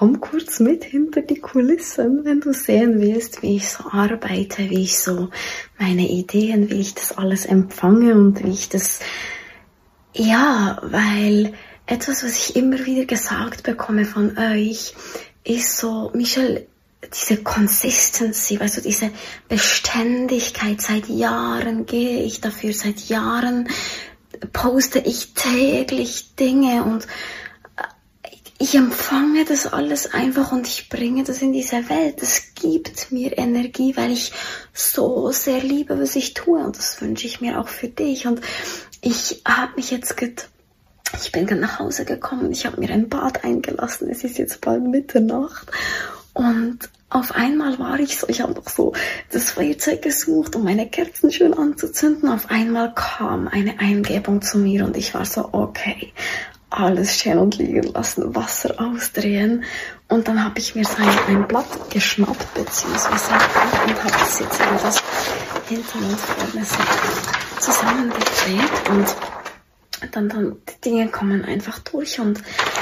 komm kurz mit hinter die Kulissen, wenn du sehen willst, wie ich so arbeite, wie ich so meine Ideen, wie ich das alles empfange und wie ich das, ja, weil etwas, was ich immer wieder gesagt bekomme von euch, ist so, Michelle, diese Consistency, weißt du, diese Beständigkeit, seit Jahren gehe ich dafür, seit Jahren poste ich täglich Dinge und ich empfange das alles einfach und ich bringe das in diese Welt. Das gibt mir Energie, weil ich so sehr liebe, was ich tue und das wünsche ich mir auch für dich. Und ich habe mich jetzt ich bin gerade nach Hause gekommen, ich habe mir ein Bad eingelassen, es ist jetzt bald Mitternacht und auf einmal war ich so, ich habe noch so das Feuerzeug gesucht, um meine Kerzen schön anzuzünden. Auf einmal kam eine Eingebung zu mir und ich war so, okay, alles stehen und liegen lassen, Wasser ausdrehen. Und dann habe ich mir so ein Blatt geschnappt, beziehungsweise und habe das jetzt etwas hinter und vorne so zusammengedreht und dann die Dinge kommen einfach durch und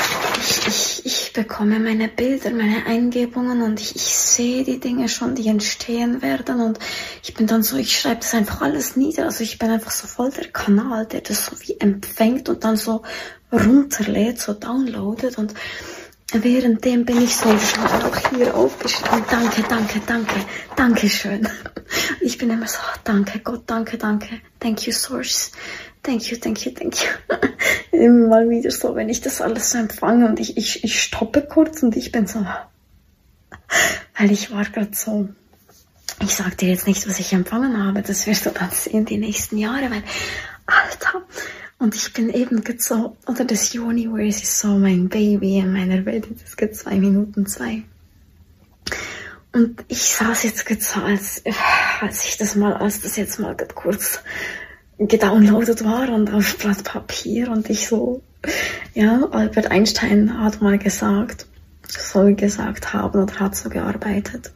ich bekomme meine Bilder, meine Eingebungen und ich sehe die Dinge schon, die entstehen werden und ich bin dann so, ich schreibe das einfach alles nieder, also ich bin einfach so voll der Kanal, der das so wie empfängt und dann so runterlädt, so downloadet und währenddem bin ich so, ich habe auch hier aufgeschrieben, danke schön. Ich bin immer so, danke Gott, danke, thank you Source, thank you. Immer mal wieder so, wenn ich das alles so empfange und ich stoppe kurz und ich bin so, weil ich war gerade so, ich sag dir jetzt nicht, was ich empfangen habe, das wirst du dann sehen die nächsten Jahre, weil, Alter, und ich bin eben so, oder das Universe ist so mein Baby in meiner Welt, das geht 2 Minuten 2. Und ich saß jetzt so, als das jetzt mal kurz gedownloadet war und auf Blatt Papier und ich so, ja, Albert Einstein hat mal gesagt, soll gesagt haben oder hat so gearbeitet,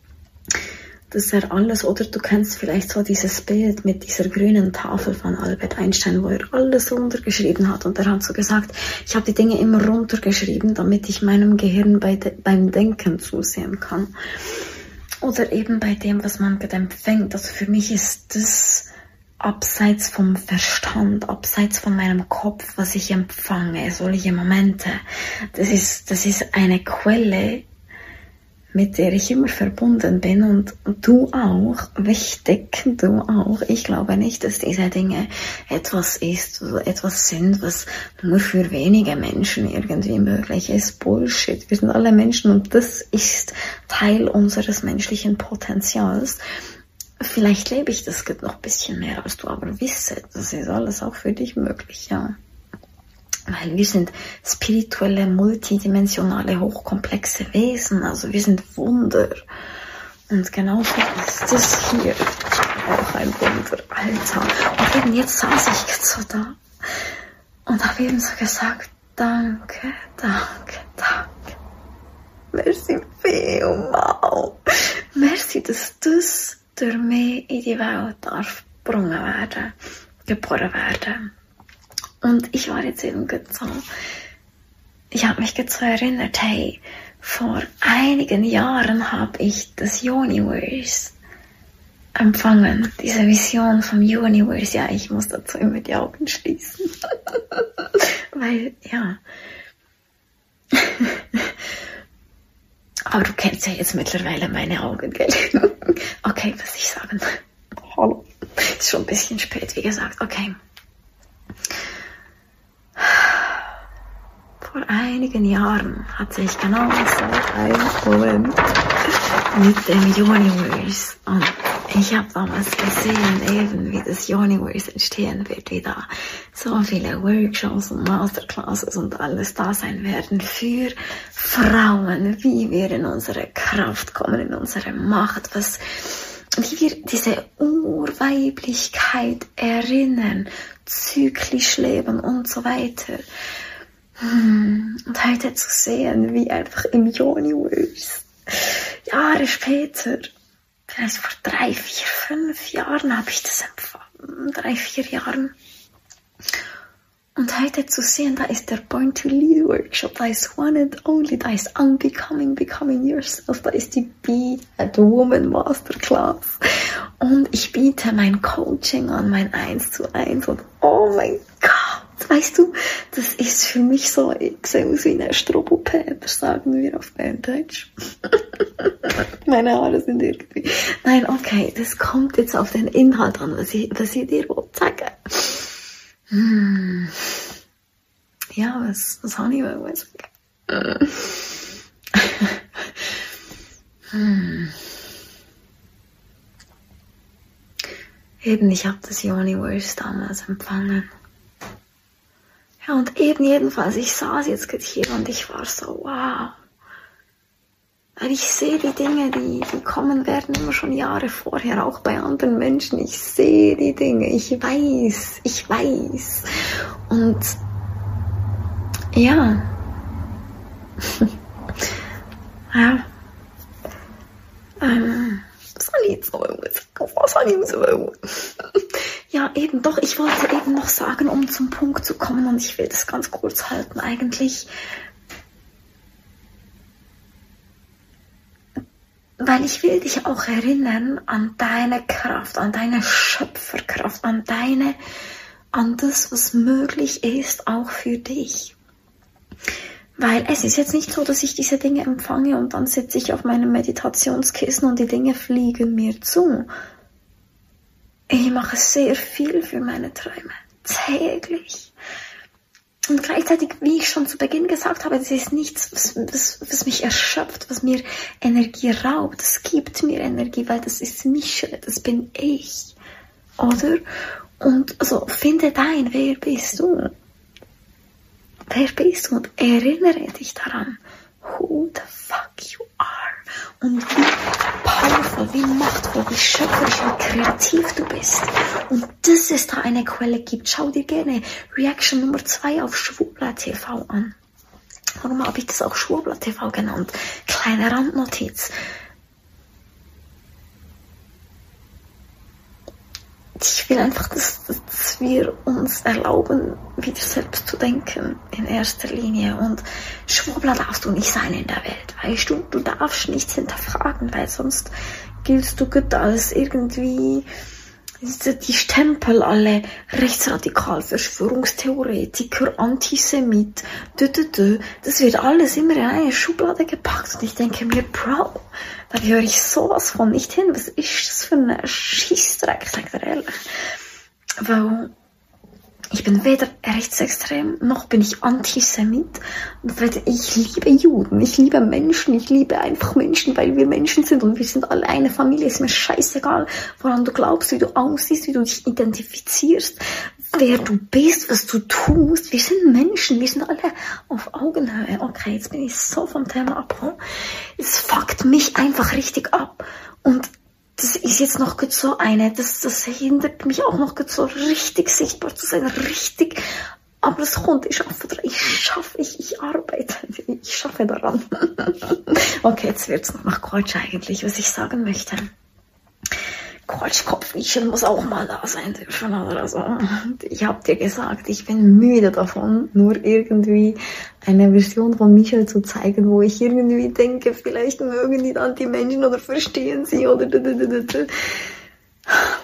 dass er alles, oder du kennst vielleicht so dieses Bild mit dieser grünen Tafel von Albert Einstein, wo er alles runtergeschrieben hat und er hat so gesagt, ich habe die Dinge immer runtergeschrieben, damit ich meinem Gehirn beim Denken zusehen kann. Oder eben bei dem, was man gerade empfängt. Also für mich ist das abseits vom Verstand, abseits von meinem Kopf, was ich empfange, solche Momente. Das ist eine Quelle, mit der ich immer verbunden bin und du auch, wichtig, du auch. Ich glaube nicht, dass diese Dinge etwas sind, was nur für wenige Menschen irgendwie möglich ist. Bullshit. Wir sind alle Menschen und das ist Teil unseres menschlichen Potenzials. Vielleicht lebe ich das noch ein bisschen mehr als du, aber wisse, das ist alles auch für dich möglich, ja. Weil wir sind spirituelle, multidimensionale, hochkomplexe Wesen, also wir sind Wunder. Und genauso ist das hier auch ein Wunder, Alter. Und eben jetzt saß ich so da und habe eben so gesagt, danke. Merci vielmal. Merci, dass das durch mich in die Welt darf geboren werden. Und ich war jetzt eben so, ich habe mich so erinnert, hey, vor einigen Jahren habe ich das Universe empfangen, diese Vision vom Universe. Ja, ich muss dazu immer die Augen schließen, weil, ja. Aber du kennst ja jetzt mittlerweile meine Augen, gell? Okay, was ich sagen? Hallo. Ist schon ein bisschen spät, wie gesagt. Okay. Vor einigen Jahren hatte ich genau so einen Moment mit dem Universe. Und ich habe damals gesehen, eben wie das Universe entstehen wird, wie da so viele Workshops und Masterclasses und alles da sein werden für Frauen, wie wir in unsere Kraft kommen, in unsere Macht, wie wir diese Urweiblichkeit erinnern, zyklisch leben und so weiter. Und heute zu sehen, wie einfach im Universe, Jahre später, vielleicht vor 3, 4, 5 Jahren habe ich das empfangen, 3, 4 Jahren. Und heute zu sehen, da ist der Born to Lead Workshop, da ist One and Only, da ist Unbecoming, Becoming Yourself, da ist die Be a Woman Masterclass. Und ich biete mein Coaching an, mein 1:1 und oh mein Gott, weißt du, das ist für mich so, ich sehe aus wie ein Strobopäder, sagen wir auf Berndeutsch. Meine Haare sind irgendwie... Nein, okay, das kommt jetzt auf den Inhalt an, was ich dir sagen. Ja, was habe ich mal sagen? Eben, ich habe das Universe damals empfangen. Ja, und eben jedenfalls, ich saß jetzt gerade hier und ich war so, wow. Weil ich sehe die Dinge, die kommen werden, immer schon Jahre vorher, auch bei anderen Menschen. Ich sehe die Dinge, ich weiß. Und ja, ja, was soll ich jetzt noch sagen? Was soll ich sagen? Ja, eben doch, ich wollte eben noch sagen, um zum Punkt zu kommen, und ich will das ganz kurz halten, eigentlich. Weil ich will dich auch erinnern an deine Kraft, an deine Schöpferkraft, an das, was möglich ist, auch für dich. Weil es ist jetzt nicht so, dass ich diese Dinge empfange und dann sitze ich auf meinem Meditationskissen und die Dinge fliegen mir zu. Ich mache sehr viel für meine Träume, täglich. Und gleichzeitig, wie ich schon zu Beginn gesagt habe, das ist nichts, was mich erschöpft, was mir Energie raubt. Das gibt mir Energie, weil das ist Mische, das bin ich. Oder? Und also finde wer bist du? Wer bist du? Und erinnere dich daran, who the fuck you are. Und wie powerful, wie machtvoll, wie schöpferisch, wie kreativ du bist. Und dass es da eine Quelle gibt, schau dir gerne Reaction Nummer 2 auf Schwurbler TV an. Warum habe ich das auch Schwurbler TV genannt? Kleine Randnotiz. Ich will einfach, dass wir uns erlauben, wieder selbst zu denken, in erster Linie. Und Schwurbler darfst du nicht sein in der Welt, weißt du? Du darfst nichts hinterfragen, weil sonst giltst du gut als irgendwie die Stempel, alle rechtsradikal, Verschwörungstheoretiker, Antisemit, das wird alles immer in eine Schublade gepackt. Und ich denke mir, Bro, da höre ich sowas von nicht hin. Was ist das für ein Schissdreck, ich sage dir ehrlich. Weil ich bin weder rechtsextrem, noch bin ich Antisemit. Und ich liebe Juden, ich liebe Menschen, ich liebe einfach Menschen, weil wir Menschen sind und wir sind alle eine Familie. Ist mir scheißegal, woran du glaubst, wie du aussiehst, wie du dich identifizierst, wer du bist, was du tust. Wir sind Menschen, wir sind alle auf Augenhöhe. Okay, jetzt bin ich so vom Thema abgekommen. Es fuckt mich einfach richtig ab. Und das ist jetzt noch so das hindert mich auch noch so richtig sichtbar zu sein, richtig, aber es kommt, ich arbeite, ich schaffe daran. Okay, jetzt wird's noch nach Quatsch eigentlich, was ich sagen möchte. Quatschkopfchen muss auch mal da sein dürfen, also, ich hab dir gesagt, ich bin müde davon, nur irgendwie eine Version von Michelle zu zeigen, wo ich irgendwie denke, vielleicht mögen die dann die Menschen oder verstehen sie oder